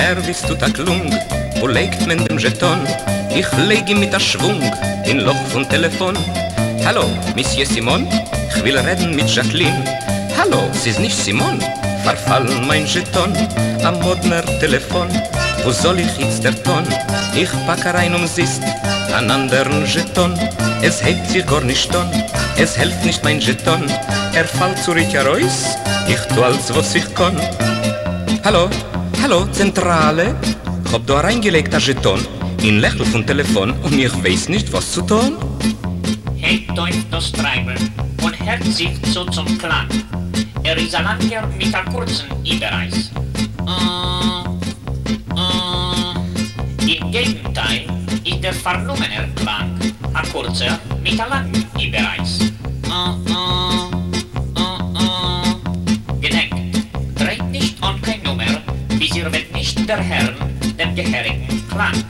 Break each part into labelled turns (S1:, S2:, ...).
S1: nervös tut a Klung. Wo legt men dem Jeton? Ich leg ihm mit a Schwung in Loch von Telefon. Hallo, Monsieur Simon? Ich will reden mit Jacqueline. Hallo, sie ist nicht Simon. Verfallen mein Jeton am Modner Telefon. Wo soll ich jetzt der Ton? Ich pack rein siehst an anderen Jeton. Es hebt sich gar nicht ton. Es hilft nicht mein Jeton. Fällt zurück heraus. Ich tu als was ich kann. Hallo, hallo, Zentrale. Ich hab da reingelegt a Jeton in Lächeln von Telefon und ich weiß nicht, was zu tun.
S2: Hebt euch das Treiber und hört sich so zum Klang. Ist ein Langer mit einem kurzen Überreis. Im Gegenteil ist der vernommener Klang ein kurzer mit einem langen Überreis. Gedenkt, dreht nicht an kein Nummer, bis ihr wird nicht der Herrn dem gehörigen Klang.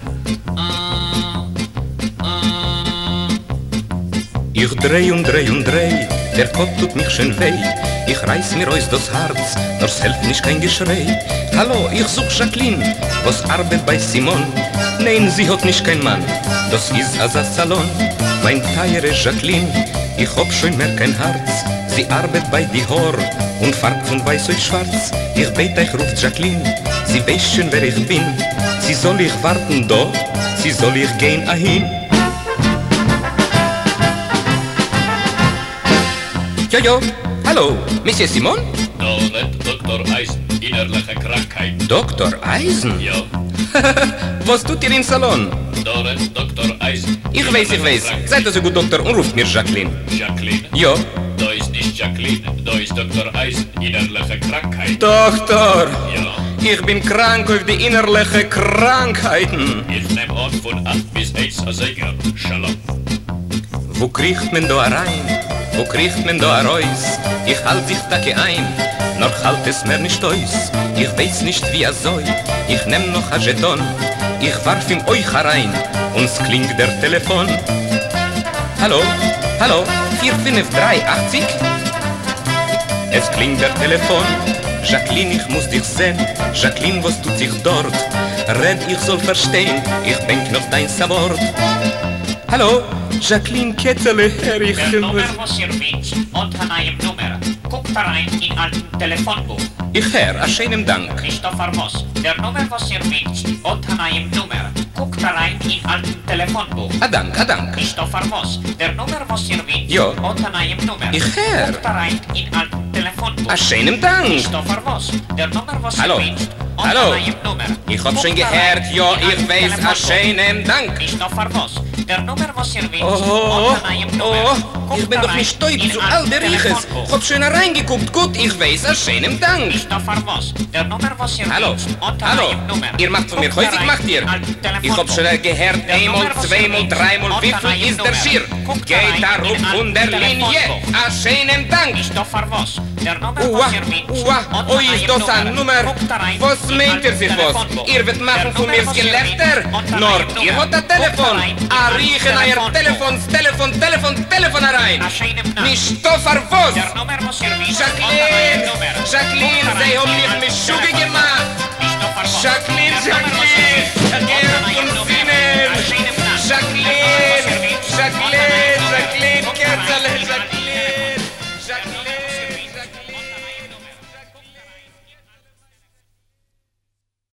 S1: Ich dreh und dreh und dreh, der Kopf tut mich schön weh. Ich reiß mir aus das Herz, nur es hilft nicht kein Geschrei. Hallo, ich such Jacqueline, was arbeitet bei Simon. Nein, sie hat nicht kein Mann, das ist also Salon. Mein teure Jacqueline, ich hab schon mehr kein Herz. Sie arbeitet bei die Haar und farbt von weiß auf schwarz. Ich bete, ich ruft Jacqueline, sie weiß schon wer ich bin. Sie soll ich warten da, sie soll ich gehen ahin. Jojo, hallo, Monsieur Simon?
S3: Nicht Dr. Eisen, innerliche Krankheit.
S1: Dr. Eisen?
S3: Ja,
S1: Was tut ihr im Salon?
S3: nicht Dr. Eisen.
S1: Ich weiß. Seid ihr so gut, Doktor, und ruft mir Jacqueline.
S3: Jacqueline?
S1: Ja.
S3: Da ist nicht Jacqueline, da ist Dr. Eisen, innerliche Krankheit.
S1: Doktor,
S3: Ja,
S1: ich bin krank auf die innerlichen Krankheiten.
S3: ich nehm an von 8 bis 1 a Säger. Shalom.
S1: Wo kriecht man da rein? Wo kriecht man da raus? Ich halt sich Tacke ein, noch halt es mir nicht aus. Ich weiß nicht wie soll, ich nehm noch a Jeton. Ich warf ihm euch herein, und es klingt der Telefon. Hallo, hallo, 45380? Es klingt der Telefon. Jacqueline, ich muss dich sehen. Jacqueline, was tut sich dort? Red, ich soll verstehen, ich denk noch dein Wort. Hallo, Jacqueline Kettele, Herr, ich
S2: Der Nummer, was ihr wünscht, und an einem Nummer. Guckt rein in alten Telefonbuch.
S1: Ich Herr, a schönem Dank.
S2: Christopher Moss. Der Nummer, was ihr wünscht, und an einem Nummer. Guckt rein in alten Telefonbuch.
S1: A Dank.
S2: Christopher Moss. Der Nummer, was ihr wünscht,
S1: Ja.
S2: und an einem Nummer.
S1: Ich Herr.
S2: Guckt rein in alten Telefonbuch.
S1: A schönem Dank.
S2: Christopher Moss. Der Nummer, was
S1: Hallo.
S2: ihr wünscht, und
S1: Hallo.
S2: an einem Nummer.
S1: Ich hab schon
S2: Guckt
S1: gehört,
S2: rein
S1: ja,
S2: in
S1: ich
S2: alten
S1: weiß, a
S2: Telefonbuch.
S1: schönem Dank.
S2: Christopher Moss. Der Nummer, was ihr wünscht,
S1: Oh,
S2: und an einem Nummer.
S1: ich bin doch nicht stolz zu all der Riches. Ich hab schon reingeguckt, gut, ich weiß, a schönem Dank.
S2: Christopher Moss. Der Nummer, was ihr
S1: Hallo,
S2: wünscht, und an
S1: hallo,
S2: einem Nummer.
S1: ihr macht von mir
S2: Guckt
S1: häufig,
S2: rein
S1: macht ihr?
S2: in alten
S1: Ich hab schon
S2: Telefonbuch.
S1: gehört,
S2: Der
S1: einmal,
S2: Nummer, was ihr
S1: zweimal,
S2: wünscht,
S1: dreimal,
S2: und
S1: wie
S2: an
S1: viel
S2: einem
S1: ist der
S2: Nummer.
S1: Schier?
S2: Guckt
S1: Geht
S2: rein
S1: da
S2: in
S1: rum von
S2: alten
S1: der Linie,
S2: Telefonbuch.
S1: a schönem Dank.
S2: Christopher Voss, der Nummer,
S1: Ua,
S2: was ihr wünscht,
S1: ua,
S2: und
S1: oi,
S2: an
S1: ist
S2: einem
S1: das eine Nummer?
S2: Guckt rein
S1: Was
S2: in
S1: meint ihr
S2: alten
S1: sich was?
S2: Telefonbuch.
S1: Ihr wird machen
S2: Der
S1: von mir
S2: Nummer, was ihr
S1: Gelächter?
S2: wünscht, und an
S1: Nord,
S2: einem
S1: ihr
S2: Nummer.
S1: habt ein
S2: Guckt
S1: Telefon.
S2: rein in
S1: A
S2: alten
S1: riechen euer
S2: Telefonbuch.
S1: Telefon herein.
S2: A schönem Dank.
S1: Nicht so verwusst.
S2: Der Nummer, was ihr wünscht, und an einem Nummer.
S1: Jacqueline,
S2: Guckt
S1: sie
S2: rein
S1: haben
S2: in
S1: mich
S2: alten
S1: mit Schuhe
S2: Telefonbuch.
S1: gemacht.
S2: Christopher Voss,
S1: Jacqueline,
S2: der Nummer, was ihr wünscht, und an einem
S1: und